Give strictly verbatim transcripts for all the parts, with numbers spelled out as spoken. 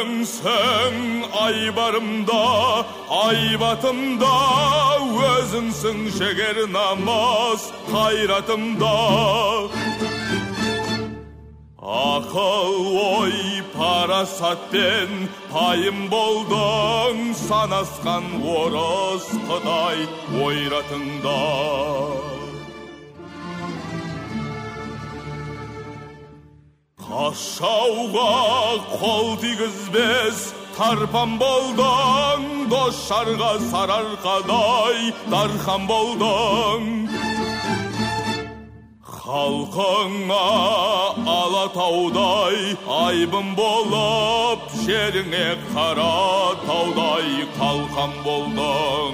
Өзіңсің айбарымда, айбатымда, өзіңсің жігер намаз қайратымда. Ақыл ой парасатпен пайым болдың, санасқан орыс Қытай ойратыңда. Қашауға қол тигізбес тарпан болдың, дос-жарға сарыарқадай дархан болдың. Халқыңа Алатаудай айбын болып, жеріңе Қаратаудай қалқан болдың.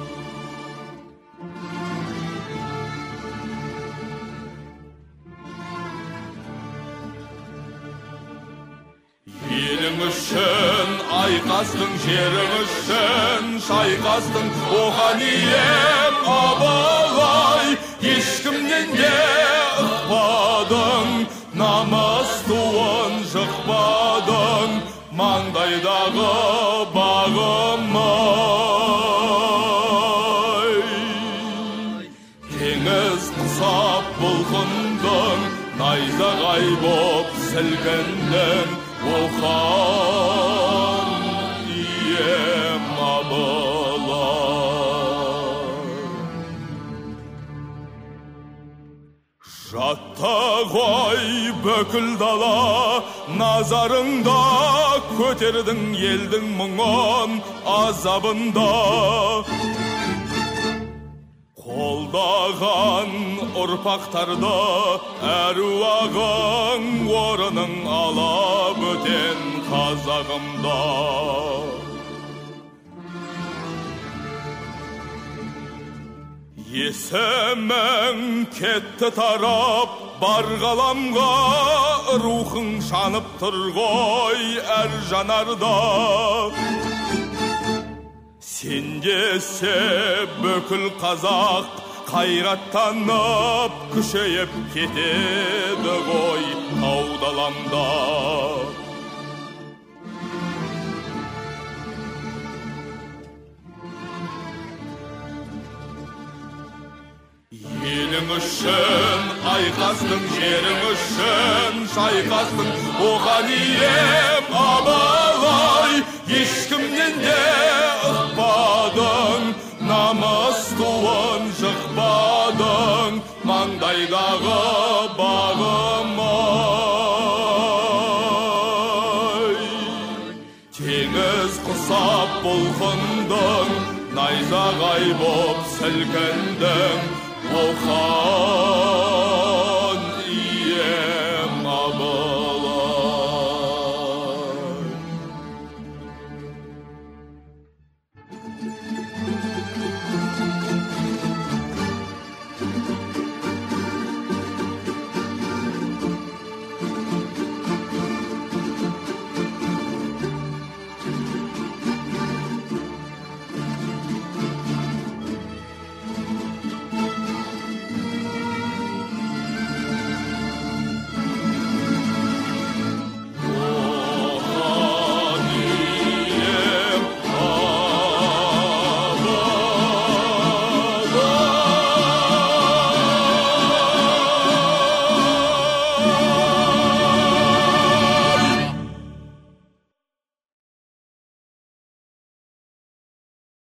Елің үшін айқастың, жерің үшін шайқастың, оған ием Абылай, ешкімнен де ықпадың, намыс туын жықпадың, маңдайдағы бағымай. Теңіз құсап бұлқындың, найзағай боп сілкіндің, оған ием Абылай. Жатта ғой бүкіл дала, назарыңда көтердің елдің мұңын азабында. Қолдаған ұрпақтарды әруағың орының алап өтен қазағымда. Есімің кетті тарап бар ғаламға, рухың шанып тұр ғой әр жанарда. Сендесе бүкіл қазақ қайраттанып, күшейіп кетеді ғой таудаламда. Елің үшін айқастың, жерің үшін шайқастың, оған ием Абылай, ешкімнен де ықпадың, намыс туын жықпадың, маңдайдағы бағымай. Теңіз құсап бұлқындың, найзағай боп сілкіндің, оған